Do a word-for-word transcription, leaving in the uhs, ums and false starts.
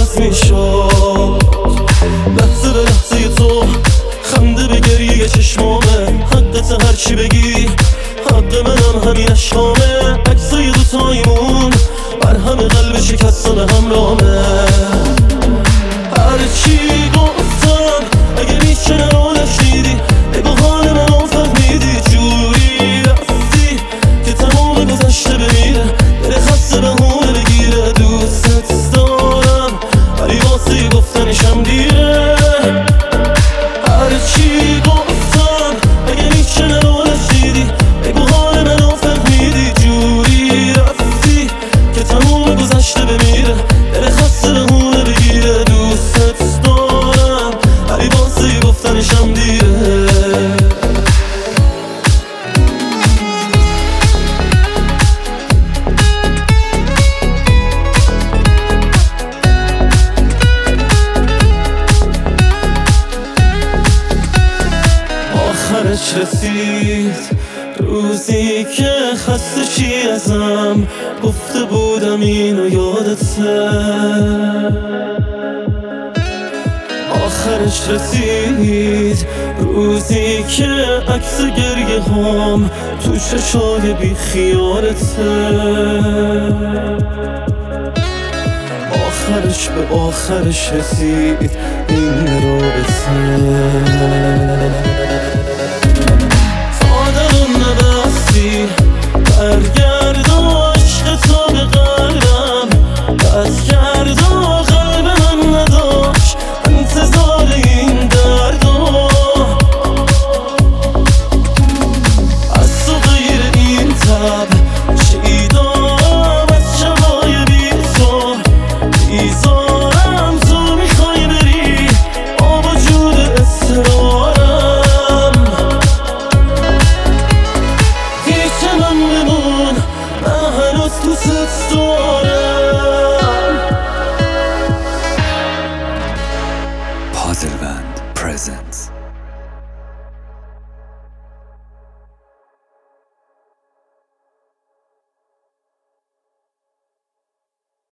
عوض میشد. لحظه به لحظه تو خنده به گریه چشمامه، حقت هرچی بگی حق منم همین اشکامه. عکسای دوتایمون بر همه قلب شکسته به همرامه. هرچی گفتم اگه میشه نرو نشنیدی، بگو حال منو فهمیدی. جوری رفتی که تمام گذشته بمیره، دل خسته بهونه بگیره. دوستت دارم ولی واسه گفتنشم دیره. هرچی گفتم اگه میشه نرو نشنیدی، بگو حال منو فهمیدی. جوری رفتی که تمام گذشته بمیره، دل خسته بهونه بگیره. دوستت دارم ولی واسه گفتنشم دیره. آخرش رسید روزی که خسته چی ازم گفته بودم اینو یادته. آخرش رسید روزی که عکس گریه هم تو چشای بی خیالته. آخرش به آخرش رسید این رابطه. تا دلم نبستی برگرد و عشق تو به قلبم بس کرد و قلب من نداشت انتظار این دردو. از تو غیر این تب چی دارم از شبای بی تو بیزارم. تو میخوای بری با وجود اصرارم. پیش من بمون من هنوز دوست دارم.